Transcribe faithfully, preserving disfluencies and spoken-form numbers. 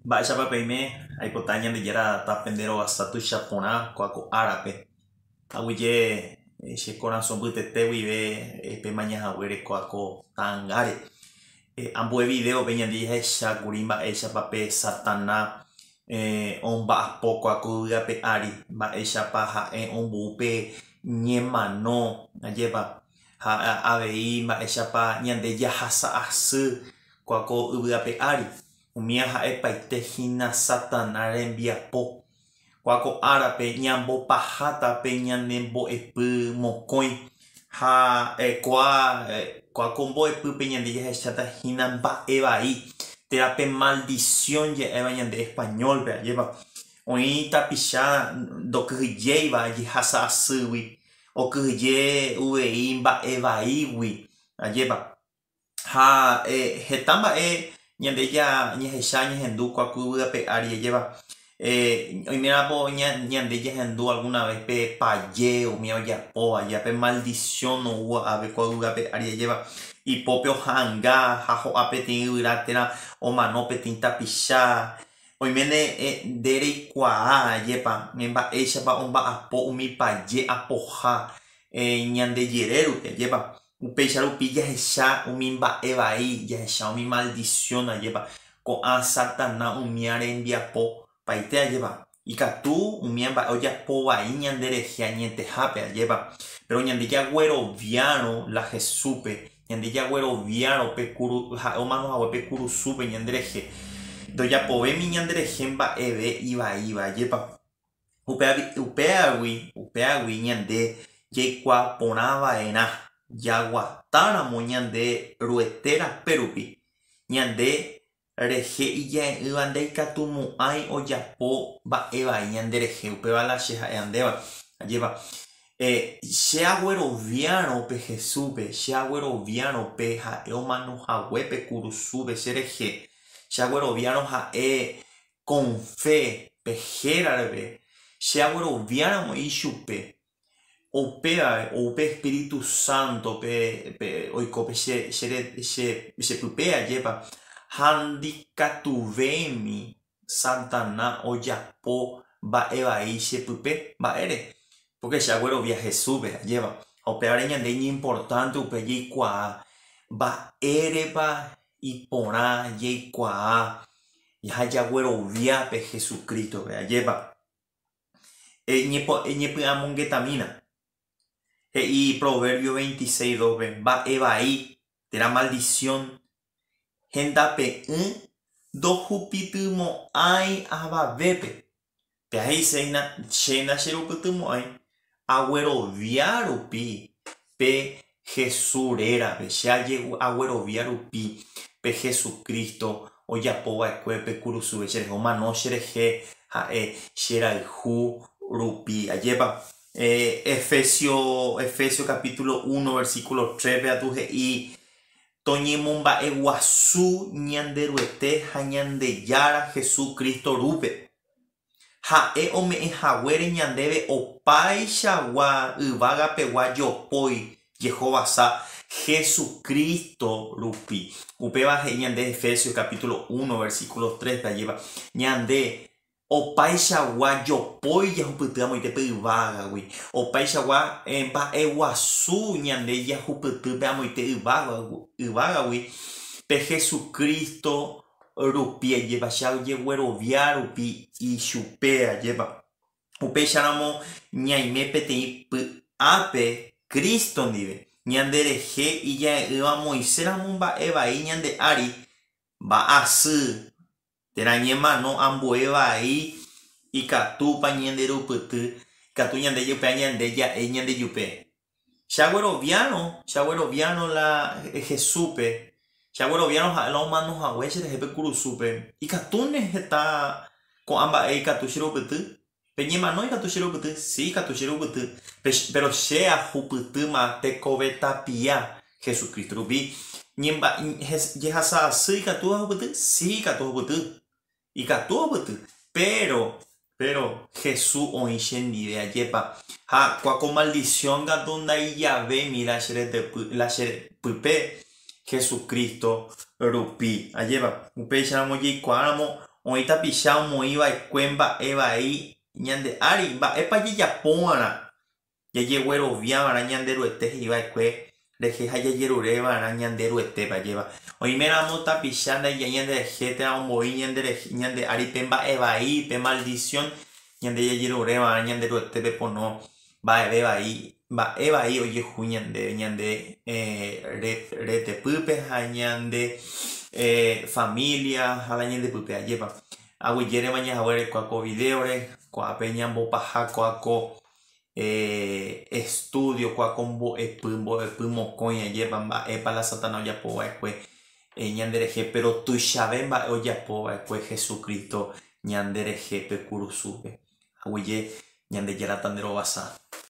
Mba'éichapa peime aipota ñandejéra tapendérõ asatu chaporã ko'áko árape. Aguyje eh, che corazón pytete guive eh, pe mañahaguére ko'áko ta'ãngáre. Eh, ambue videope ñande jahechákuri mba'éichapa pe Satanás eh, omba'apo ko'áko yvy'ápe ári. Mba'éichapa ha'e ombu'u pe ñemano ajépa. Ha avei mba'éichapa ñande jahasa'asy ko'áko yvy'ápe ári. Umi ha'epaitehína Satanás rembiapo. Ko'áko árape ñambopaháta pe ñanembo'epy mokõi. Ha eh, koa eh, ko'áko mbo'epýpe ñande jahechatahína mba'e vai. Térãpe maldición je'éva ñande españolpe ajépa. Oĩ tapicha ndokyhyjéiva jehasa'asýgui. Okyhyje uvei mba'e vaígui ajépa. Ha eh, heta mba'e ñande ja ñahecha ñahendu ko'áko yvy'ápe ári ajépa. Eh, oiméramo ñande jahendu alguna vez pe paye umi ojapóva jápe maldición ogua'ápe ko'áko yvy'ápe ári ajépa. Ipópe ohãnga ha ho'a peteĩ yvyra térã omano peteĩ tapicha. Oiméne eh, nde reikuaa ajépa mba'éichapa omba'apo umi paye apoha eh, ñandejerérupi ajépa. Upéicha rupi jahecha umi mba'e vai, jahecha umi maldición ajépa. Ko'ã Satanás umíã rembiapo paite ajépa. Ikatu umíã mba'e ojapo vai ñanderehe añetehápe ajépa. Pero ñande jagueroviárõ la Jesúspe, ñande jagueroviárõ pe kuru ha'e omanohague pe kurusúpe ñanderehe. Ndojapovémi ñanderehe mba'eve ivaíva ajépa. Upeagui, upeagui ñande jaikuaa porãva'erã jaguatáramo ñande ruete raperupi. Ñande rehe ije'ỹva ndaikatumu'ãi ojapo mba'e vai ñanderehe upéva la che ha'eandéva ajépa. Eh, che agueroviárõ pe Jesúspe, che agueroviárõ pe ha'e omanohague pe kurusúpe cherehe. Che agueroviárõ ha'e con fe pe hérarpe. Che agueroviáramo ichupe. Upéva oupe Espíritu Santo pe, pe oikópe che, che, che, chepype ajépa. Handikatuvémi Satanás ojapo mba'e vai chepype mba'ére. Porque che aguerovia Jesúspe ajépa. Upévare ñande ñeimportante upe jaikuaa mba'érepa iporã jaikuaa ha jaguerovia pe Jesucristope ajépa. Ñepy'amongetamína. He'i Proverbio veintiséis dos mba'e vai térã maldición hendape'ỹ ndohupytymo'ãi avavépe. Peaheichéna chéna cherupytymo'ãi aguerovia rupi pe Jesús rérape, che aguerovia rupi pe Jesucristo ojapova'ekue pe kurusúpe cherehe omano cherehe ha'e cherayhu rupi ajépa. Eh, Efesio, Efesio capítulo uno versículo tres peatu he'i toñemomba'e guasu ñanderuete ha ñandejára Jesucristo rúpe. Ha'e ome'ẽhaguére ñandéve opaichagua yvagapegua jopói Jehovasa Jesucristo rupi. Upéva he'i ñande Efesio capítulo uno versículo tres tajépa. Ñande opaichagua jopói jahupyty amoitépe yvágagui. Opaichagua mba'e guasu ñande jahupyty pe amoite yvágagui pe Jesucristo rupi ajépa. Che ajeguerovia rupi ichupe ajépa. Upéicharamo ñaime peteĩ py'ápe Cristo ndive. Ñanderehe ijae'ỹva Moisésramo mba'e vai ñande ári mba'asy. Térã ñemano ambue vai ikatúpa ñanderupyty ikatu ñande jupea ñande ja'e ñande jupe. Che agueroviárõ, che agueroviárõ la Jesúspe, che agueroviárõ ha'e la omanohague cherehe pe kurusúpe. Ikatúne heta ko'ã mba'e ikatu cherupyty. Pe ñemano ikatu cherupyty, sí ikatu cherupyty. Pero che ahupytýma tekove tapia Jesucristo rupi. Jehasa'asy ikatu ahupyty, sí ikatu ahupyty. Ikatu ahupyty. Pero, pero Jesús oĩ chendive ajépa. Ha ko'áko maldición katu ndaijavémi la cherepype Jesucristo rupi ajépa. Upéicharamo jaikuáramo oĩta picha omoĩva'ekue mba'evai ñande ári mba'épa jejapóvarã jajegueroviava'erã ñande ro'ete he'iva'ekue rehe ha jajerureva'erã ñande ro'etépajéva oiméramo tapicha ndaijái ñande rehe térã omboi ñande rehe ñande áripe mba'evai pe maldición ñande jajerureva'erã ñande ro'etépe pono mba'eve vai mba'e vai ojehu ñande ñande eh, retepýpe ha ñande eh, familia hala ñandepýpe ajépa aguyérema ñahaguerekuáko videore ko'ápe ñambopahákuako eh, estudio kuáko mbo'epy mbo'epy mokõi ajépa mba'épa la Satana ojapova'ekue eh, ñande rehe pero tuichave mba'e ojapova'ekue Jesucristo ñande rehépe kurusúpe aguyje ñande jára tanderovasa.